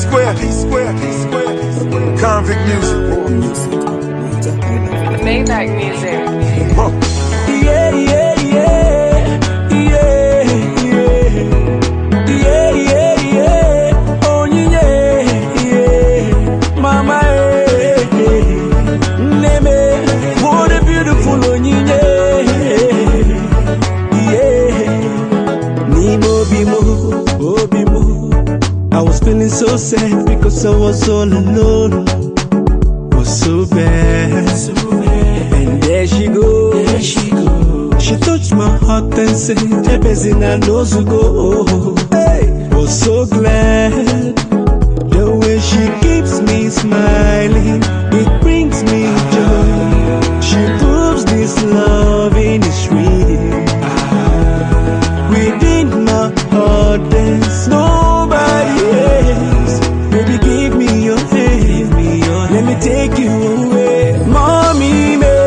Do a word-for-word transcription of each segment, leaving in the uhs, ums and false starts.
P-Square, P-Square, P-Square, Convict music. Maybach music. Huh. Yeah, yeah, yeah, yeah, yeah, yeah, yeah, yeah. Oh, yeah, yeah, mama, eh, eh. Neme, what a beautiful, oh, yeah, yeah. Nimo bimo, oh bimo. I was feeling so sad because I was all alone. Was so bad, so bad. And there she goes. There she goes. She touched my heart and said, "Ebezina knows to go." Hey, was so glad. The way she keeps me smiling, it brings me joy. She proves this loving is real. Within my heart, there's nobody else. Baby, give me your hand. Let me take you away, mommy, me,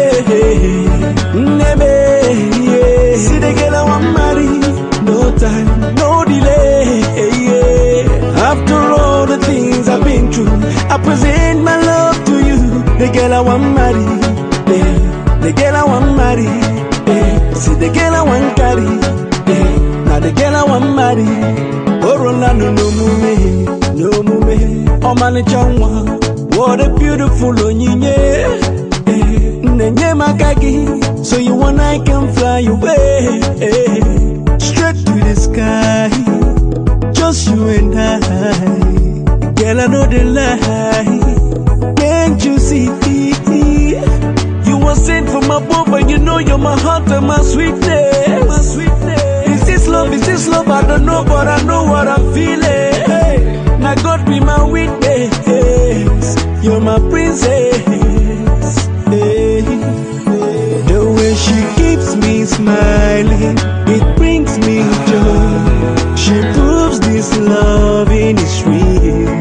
neme, yeah. See the girl I want marry, no time, no delay, yeah. After all the things I've been through, I present my love to you. The girl I want marry, yeah. The girl I want marry, yeah. See the girl I want carry, yeah. Now the girl I want marry. Oh, Rolando, no mume, no mume. Oh, man, changwa. What a beautiful onyinye, nenye makagi. So you and I can fly away, straight to the sky. Just you and I, girl, I know the lie. Can't you see? You were sent from above, and you know you're my heart and my sweetness. My sweetness. Is this love? Is this love? I don't know, but I know what I'm feeling. Hey, now God be my witness. You're my princess. Hey. The way she keeps me smiling, it brings me joy. She proves this loving is real.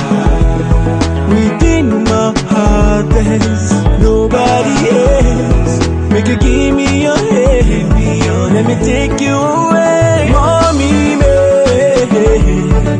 Within my heart, there's nobody else. Make you give me your hand. Let me take you away, mommy, baby.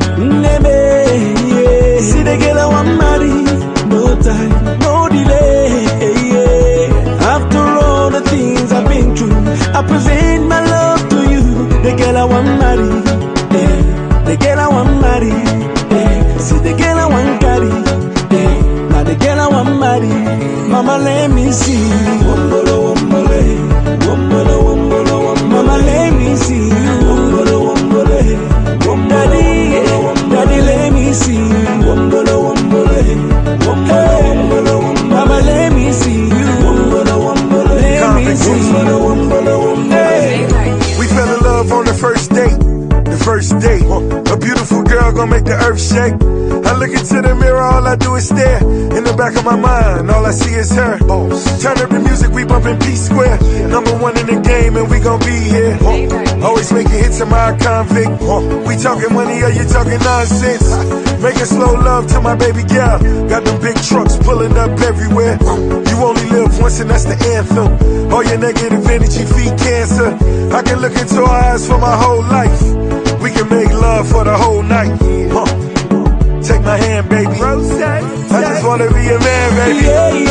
See the girl I want marry. No time, no delay, yeah. After all the things I've been through, I present my love to you. The girl I want marry, yeah. The girl I want marry, yeah. See the girl I want carry, yeah. Now the girl I want marry. Mama, let me see you. Wombolo, wombole, wombolo, wombolo, wombole. Mama, let me see you. Wombolo, wombole, wombolo, daddy, daddy, let me see you. Wombolo, wombole. Hey, mama, let me see you. Let me see you. Hey. We fell in love on the first date. The first date. A beautiful girl gonna make the earth shake. I look into the mirror, all I do is stare. In the back of my mind, all I see is her. Turn up the music, we bumpin' P-Square. Number one in the game, and we gon' be here. Always making hits in my convict. We talking money, or you talking nonsense? Making slow love to my baby girl. Got them big trucks pulling up everywhere. You only live once, and that's the anthem. All your negative energy feed cancer. I can look into her eyes for my whole life. We can make love for the whole night. Huh. Take my hand, baby. I just wanna be a man, baby. Yeah,